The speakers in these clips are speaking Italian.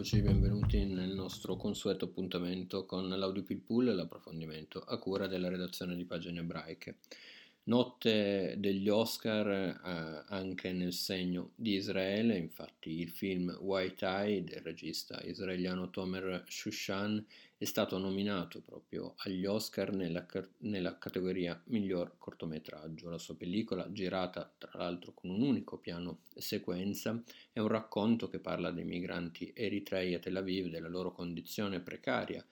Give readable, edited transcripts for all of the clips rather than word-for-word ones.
Eccoci, benvenuti nel nostro consueto appuntamento con l'Audiopil Pool e l'approfondimento a cura della redazione di Pagine Ebraiche. Notte degli Oscar anche nel segno di Israele, infatti il film White Eye del regista israeliano Tomer Shushan è stato nominato proprio agli Oscar nella categoria miglior cortometraggio. La sua pellicola, girata tra l'altro con un unico piano sequenza, è un racconto che parla dei migranti eritrei a Tel Aviv, della loro condizione precaria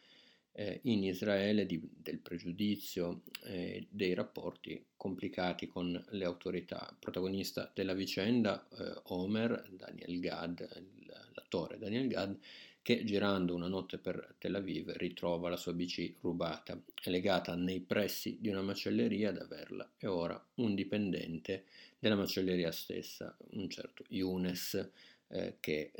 in Israele, del pregiudizio, dei rapporti complicati con le autorità. Protagonista della vicenda, Omer, Daniel Gad, l'attore Daniel Gad, che girando una notte per Tel Aviv ritrova la sua bici rubata. È legata nei pressi di una macelleria ad averla e ora un dipendente della macelleria stessa, un certo Younes, che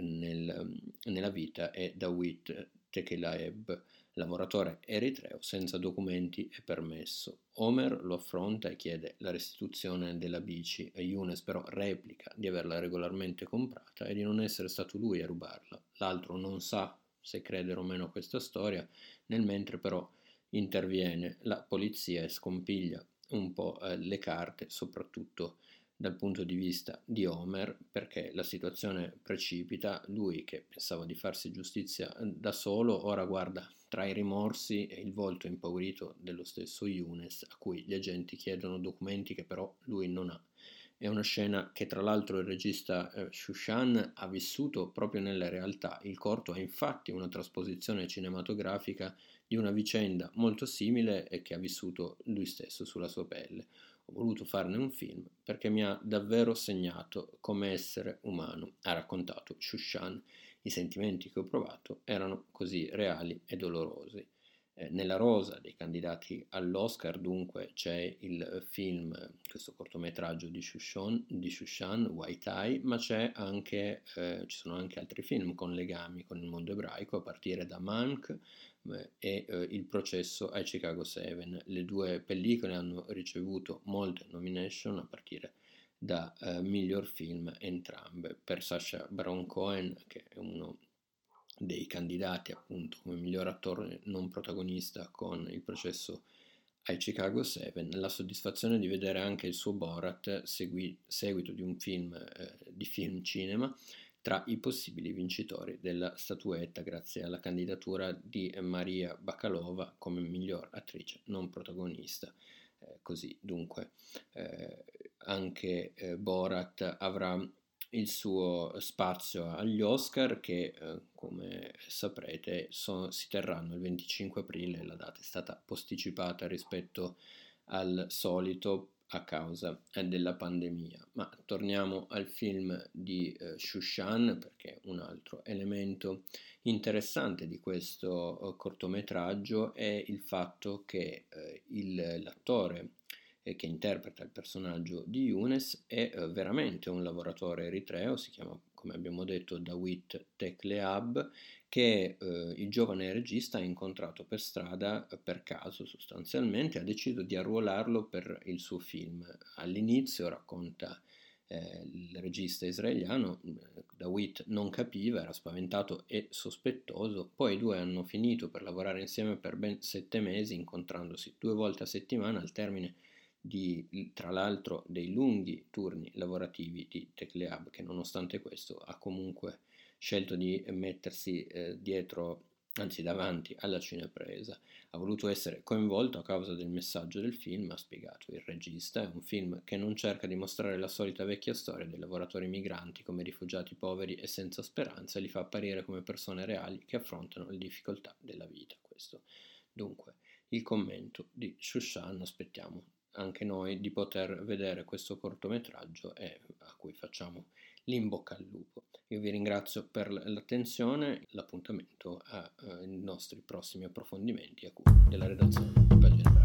nella vita è Dawit Tekelaeb, lavoratore eritreo senza documenti e permesso. Homer lo affronta e chiede la restituzione della bici e Younes però replica di averla regolarmente comprata e di non essere stato lui a rubarla. L'altro non sa se credere o meno a questa storia, nel mentre però interviene la polizia e scompiglia un po' le carte, soprattutto dal punto di vista di Homer, perché la situazione precipita. Lui, che pensava di farsi giustizia da solo, ora guarda tra i rimorsi e il volto impaurito dello stesso Younes, a cui gli agenti chiedono documenti che però lui non ha. È una scena che tra l'altro il regista Shushan ha vissuto proprio nella realtà. Il corto è infatti una trasposizione cinematografica di una vicenda molto simile e che ha vissuto lui stesso sulla sua pelle. Ho voluto farne un film perché mi ha davvero segnato come essere umano, ha raccontato Shushan. I sentimenti che ho provato erano così reali e dolorosi. Nella rosa dei candidati all'Oscar dunque c'è il film, questo cortometraggio di Shushan, White Eye, ma ci sono anche altri film con legami con il mondo ebraico, a partire da Mank e Il processo ai Chicago 7. Le due pellicole hanno ricevuto molte nomination a partire da miglior film entrambe. Per Sacha Baron Cohen, che è uno dei candidati appunto come miglior attore non protagonista con Il processo ai Chicago 7, la soddisfazione di vedere anche il suo Borat, seguito di un film di film cinema, tra i possibili vincitori della statuetta grazie alla candidatura di Maria Bakalova come miglior attrice non protagonista. Così dunque anche Borat avrà il suo spazio agli Oscar che, come saprete, si terranno il 25 aprile, la data è stata posticipata rispetto al solito a causa della pandemia. Ma torniamo al film di Shushan, perché un altro elemento interessante di questo cortometraggio è il fatto che l'attore che interpreta il personaggio di Younes è veramente un lavoratore eritreo, si chiama, come abbiamo detto, Dawit Tekleab, che il giovane regista ha incontrato per strada per caso sostanzialmente, ha deciso di arruolarlo per il suo film. All'inizio, racconta il regista israeliano, Dawit non capiva, era spaventato e sospettoso, poi i due hanno finito per lavorare insieme per ben 7 mesi, incontrandosi 2 volte a settimana al termine tra l'altro dei lunghi turni lavorativi di Tekleab, che nonostante questo ha comunque scelto di mettersi dietro, anzi davanti alla cinepresa. Ha voluto essere coinvolto a causa del messaggio del film, ha spiegato il regista. È un film che non cerca di mostrare la solita vecchia storia dei lavoratori migranti come rifugiati poveri e senza speranza, e li fa apparire come persone reali che affrontano le difficoltà della vita. Questo dunque il commento di Shushan. Aspettiamo anche noi di poter vedere questo cortometraggio e a cui facciamo l'in bocca al lupo. Io vi ringrazio per l'attenzione, l'appuntamento ai nostri prossimi approfondimenti a cura della redazione di Pagine Ebraiche.